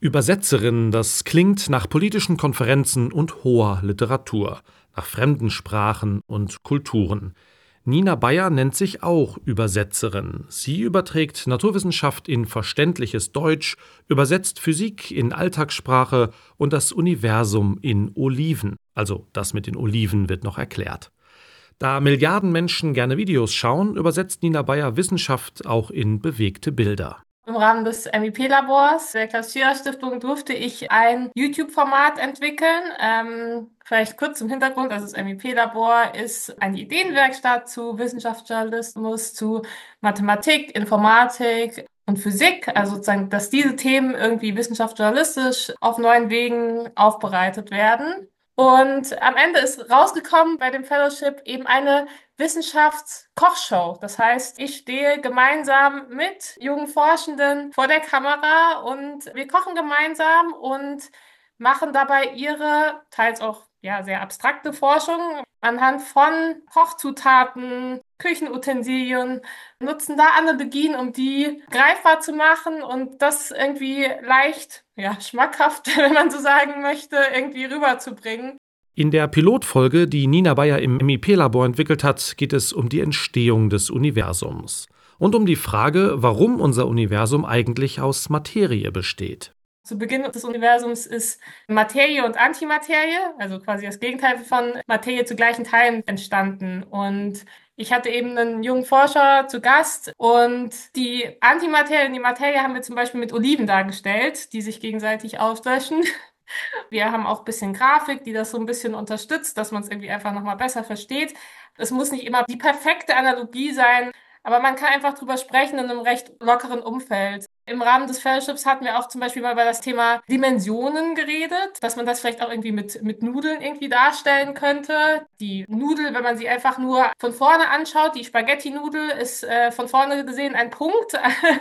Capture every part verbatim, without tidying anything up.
Übersetzerin, das klingt nach politischen Konferenzen und hoher Literatur, nach fremden Sprachen und Kulturen. Nina Bayer nennt sich auch Übersetzerin. Sie überträgt Naturwissenschaft in verständliches Deutsch, übersetzt Physik in Alltagssprache und das Universum in Oliven. Also das mit den Oliven wird noch erklärt. Da Milliarden Menschen gerne Videos schauen, übersetzt Nina Bayer Wissenschaft auch in bewegte Bilder. Im Rahmen des M I P-Labors der Klaus-Tschira-Stiftung durfte ich ein YouTube-Format entwickeln. Ähm, vielleicht kurz zum Hintergrund. Also das M I P-Labor ist eine Ideenwerkstatt zu Wissenschaftsjournalismus, zu Mathematik, Informatik und Physik. Also sozusagen, dass diese Themen irgendwie wissenschaftsjournalistisch auf neuen Wegen aufbereitet werden. Und am Ende ist rausgekommen bei dem Fellowship eben eine Wissenschaftskochshow. Das heißt, ich stehe gemeinsam mit jungen Forschenden vor der Kamera und wir kochen gemeinsam und machen dabei ihre teils auch ja sehr abstrakte Forschung anhand von Kochzutaten, Küchenutensilien, nutzen da Analogien, um die greifbar zu machen und das irgendwie leicht, ja, schmackhaft, wenn man so sagen möchte, irgendwie rüberzubringen. In der Pilotfolge, die Nina Bayer im M I P-Labor entwickelt hat, geht es um die Entstehung des Universums und um die Frage, warum unser Universum eigentlich aus Materie besteht. Zu Beginn des Universums ist Materie und Antimaterie, also quasi das Gegenteil von Materie, zu gleichen Teilen entstanden. Und ich hatte eben einen jungen Forscher zu Gast und die Antimaterie und die Materie haben wir zum Beispiel mit Oliven dargestellt, die sich gegenseitig auslöschen. Wir haben auch ein bisschen Grafik, die das so ein bisschen unterstützt, dass man es irgendwie einfach nochmal besser versteht. Es muss nicht immer die perfekte Analogie sein, aber man kann einfach drüber sprechen in einem recht lockeren Umfeld. Im Rahmen des Fellowships hatten wir auch zum Beispiel mal über das Thema Dimensionen geredet, dass man das vielleicht auch irgendwie mit, mit Nudeln irgendwie darstellen könnte. Die Nudel, wenn man sie einfach nur von vorne anschaut, die Spaghetti-Nudel ist äh, von vorne gesehen ein Punkt.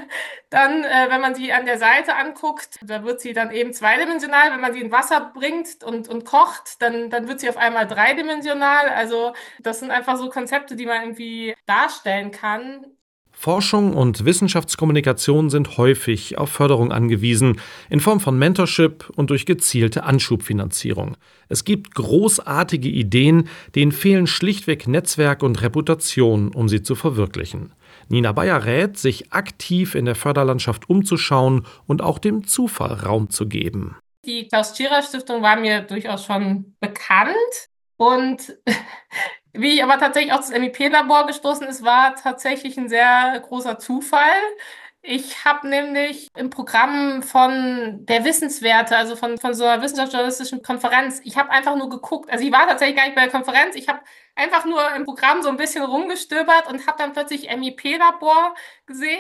Dann, äh, wenn man sie an der Seite anguckt, da wird sie dann eben zweidimensional. Wenn man sie in Wasser bringt und, und kocht, dann, dann wird sie auf einmal dreidimensional. Also das sind einfach so Konzepte, die man irgendwie darstellen kann. Forschung und Wissenschaftskommunikation sind häufig auf Förderung angewiesen, in Form von Mentorship und durch gezielte Anschubfinanzierung. Es gibt großartige Ideen, denen fehlen schlichtweg Netzwerk und Reputation, um sie zu verwirklichen. Nina Bayer rät, sich aktiv in der Förderlandschaft umzuschauen und auch dem Zufall Raum zu geben. Die Klaus-Tschira-Stiftung war mir durchaus schon bekannt und wie ich aber tatsächlich auch das M I P-Labor gestoßen ist, war tatsächlich ein sehr großer Zufall. Ich habe nämlich im Programm von der Wissenswerte, also von, von so einer wissenschaftsjournalistischen Konferenz, ich habe einfach nur geguckt. Also ich war tatsächlich gar nicht bei der Konferenz, ich habe einfach nur im Programm so ein bisschen rumgestöbert und habe dann plötzlich M I P-Labor gesehen.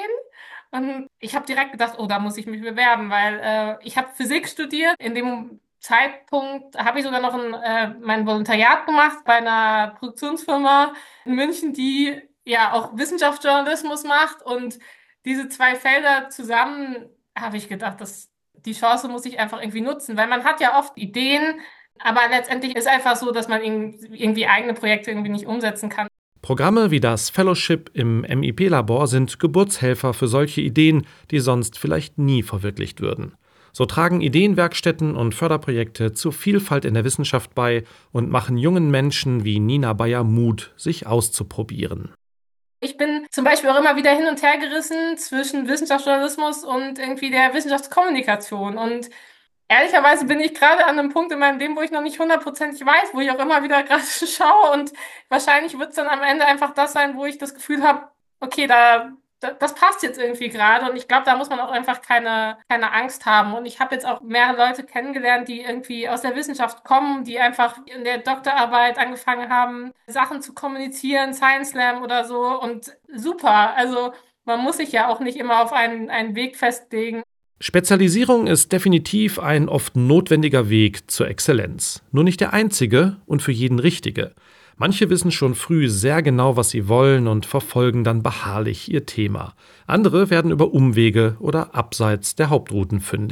Und ich habe direkt gedacht, oh, da muss ich mich bewerben, weil äh, ich habe Physik studiert. In dem Zeitpunkt habe ich sogar noch ein, äh, mein Volontariat gemacht bei einer Produktionsfirma in München, die ja auch Wissenschaftsjournalismus macht. Und diese zwei Felder zusammen habe ich gedacht, dass die Chance muss ich einfach irgendwie nutzen, weil man hat ja oft Ideen, aber letztendlich ist einfach so, dass man irgendwie eigene Projekte irgendwie nicht umsetzen kann. Programme wie das Fellowship im M I P-Labor sind Geburtshelfer für solche Ideen, die sonst vielleicht nie verwirklicht würden. So tragen Ideenwerkstätten und Förderprojekte zur Vielfalt in der Wissenschaft bei und machen jungen Menschen wie Nina Bayer Mut, sich auszuprobieren. Ich bin zum Beispiel auch immer wieder hin und her gerissen zwischen Wissenschaftsjournalismus und irgendwie der Wissenschaftskommunikation. Und ehrlicherweise bin ich gerade an einem Punkt in meinem Leben, wo ich noch nicht hundertprozentig weiß, wo ich auch immer wieder gerade schaue. Und wahrscheinlich wird es dann am Ende einfach das sein, wo ich das Gefühl habe, okay, da das passt jetzt irgendwie gerade und ich glaube, da muss man auch einfach keine, keine Angst haben. Und ich habe jetzt auch mehrere Leute kennengelernt, die irgendwie aus der Wissenschaft kommen, die einfach in der Doktorarbeit angefangen haben, Sachen zu kommunizieren, Science Slam oder so und super. Also man muss sich ja auch nicht immer auf einen, einen Weg festlegen. Spezialisierung ist definitiv ein oft notwendiger Weg zur Exzellenz. Nur nicht der einzige und für jeden richtige. Manche wissen schon früh sehr genau, was sie wollen und verfolgen dann beharrlich ihr Thema. Andere werden über Umwege oder abseits der Hauptrouten fündig.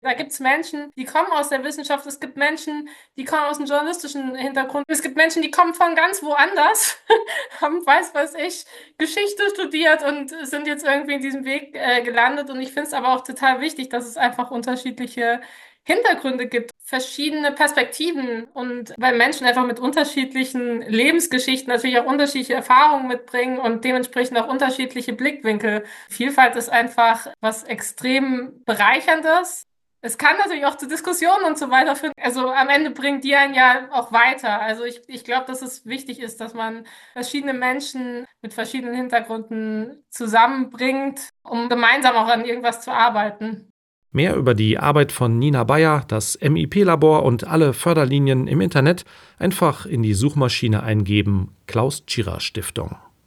Da gibt es Menschen, die kommen aus der Wissenschaft, es gibt Menschen, die kommen aus dem journalistischen Hintergrund, es gibt Menschen, die kommen von ganz woanders, haben, weiß was ich, Geschichte studiert und sind jetzt irgendwie in diesem Weg äh, gelandet. Und ich finde es aber auch total wichtig, dass es einfach unterschiedliche Hintergründe gibt, verschiedene Perspektiven, und weil Menschen einfach mit unterschiedlichen Lebensgeschichten natürlich auch unterschiedliche Erfahrungen mitbringen und dementsprechend auch unterschiedliche Blickwinkel. Vielfalt ist einfach was extrem Bereicherndes. Es kann natürlich auch zu Diskussionen und so weiter führen. Also am Ende bringen die einen ja auch weiter. Also ich, ich glaube, dass es wichtig ist, dass man verschiedene Menschen mit verschiedenen Hintergründen zusammenbringt, um gemeinsam auch an irgendwas zu arbeiten. Mehr über die Arbeit von Nina Bayer, das M I P-Labor und alle Förderlinien im Internet einfach in die Suchmaschine eingeben: Klaus-Tschira-Stiftung.